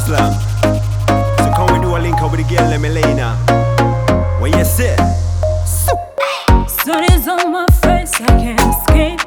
slam. So come we do a link up with the girl, let me Lena. What you say? Sun is on my face, I can't escape.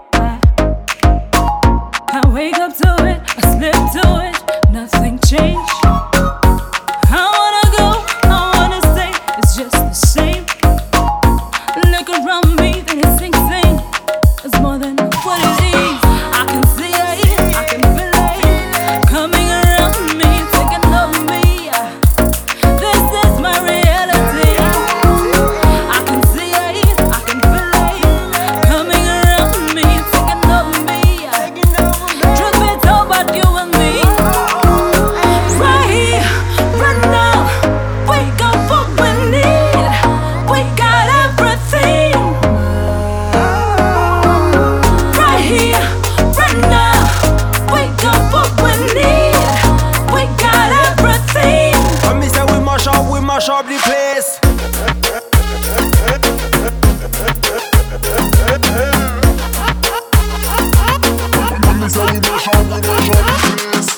I wake up to it, I slip to it, nothing changed. I wanna go, I wanna stay, it's just the same. Look around me, then it sinks in. It's more than what it is. I can see it, I can feel it coming around me, taking over me. This is my reality. I can see it, I can feel it coming around me, taking over me. Truth be told about you and me, right here, right now. We got what we need. We got everything. Right here, right now. We got what we need. We got everything. When me say we mash up the place. When me say we mash up the place.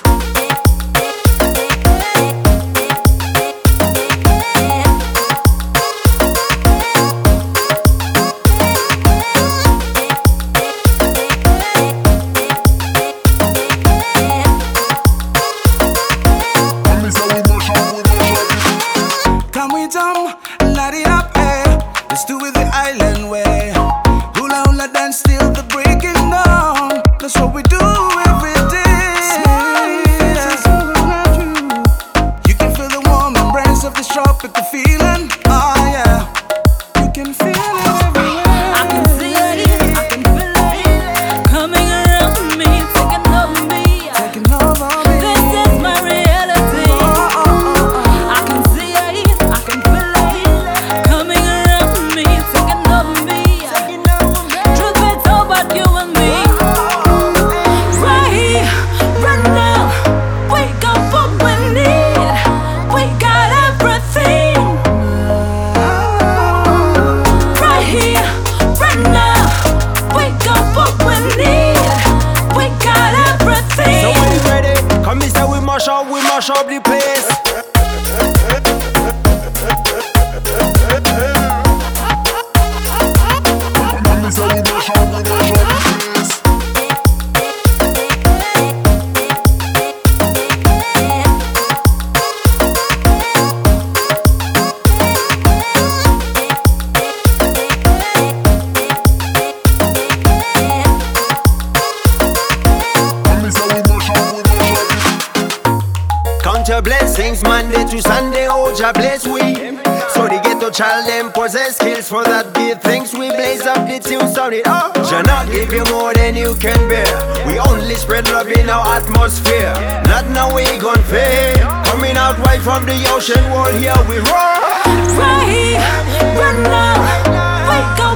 When me say we mash up the Come we jump, light it up, eh? Let's do it the island way. Hula hula dance till the breaking dawn. That's what we do every day. You can feel the warm embrace of this tropical feeling. Oh yeah, you can feel it everywhere. I can see it, I can feel it coming around me, taking over me. Taking over me. This is my reality. I can see it, I can feel it coming around me, taking over me. Truth be told about you and me, right here, right now. We got what we need. We got everything. Right here, right now. We got what we need. We got everything. So when you ready, come me say we mash up the place. When me say we mash up the place. When me say we mash up the Count your blessings Monday to Sunday, hold your bless we. So the ghetto child them possess skills for that give things we blaze up the tune sound it up. Shall not give you more than you can bear. We only spread love in our atmosphere. Not now we gon' fail. Coming out right from the ocean world here we roar. Right here, right now. We got